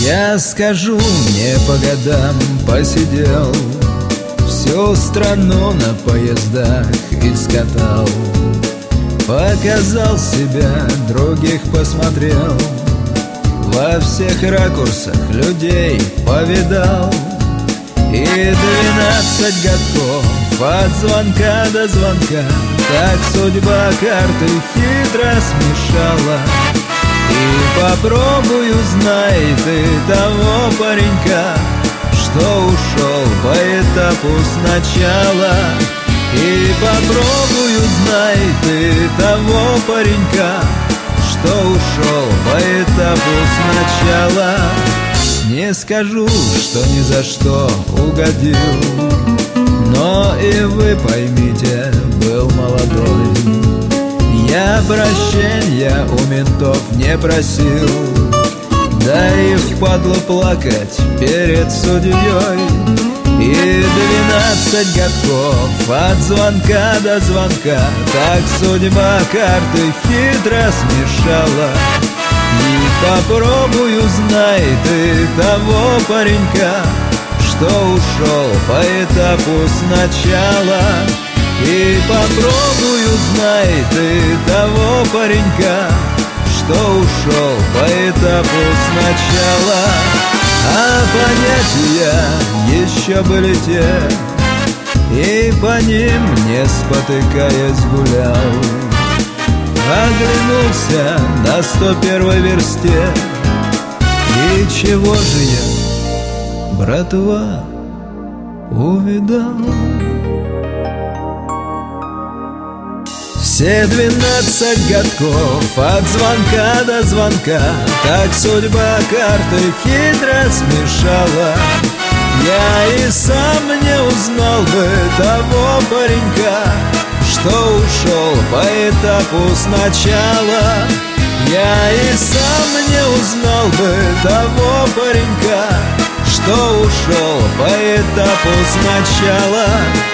Я скажу, не по годам посидел, всю страну на поездах искатал, показал себя, других посмотрел, во всех ракурсах людей повидал. И 12 годков от звонка до звонка, так судьба карты хитро смешала. И попробуй узнай ты того паренька, что ушел по этапу сначала. И попробуй узнай ты того паренька, что ушел по этапу сначала. Не скажу, что ни за что угодил, но и вы поймите, был молодой. Я прощения у ментов не просил, да и впадло плакать перед судьей. И 12 годков от звонка до звонка, так судьба карты хитро смешала. И попробуй узнай ты того паренька, что ушел по этапу сначала. И попробуй узнай ты того паренька, что ушел по этапу сначала. А понятия еще были те, и по ним, не спотыкаясь, гулял. Оглянулся на 101-й версте, и чего же я, братва, увидал? Все 12 годков от звонка до звонка, так судьба карты хитро смешала. Я и сам не узнал бы того паренька, что ушел по этапу сначала. Я и сам не узнал бы того паренька, что ушел по этапу сначала.